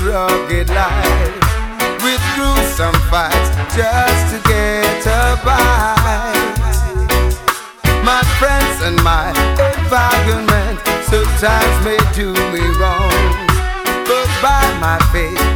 rugged life, with gruesome fights just to get a bite. My friends and my environment sometimes may do me wrong, but by my faith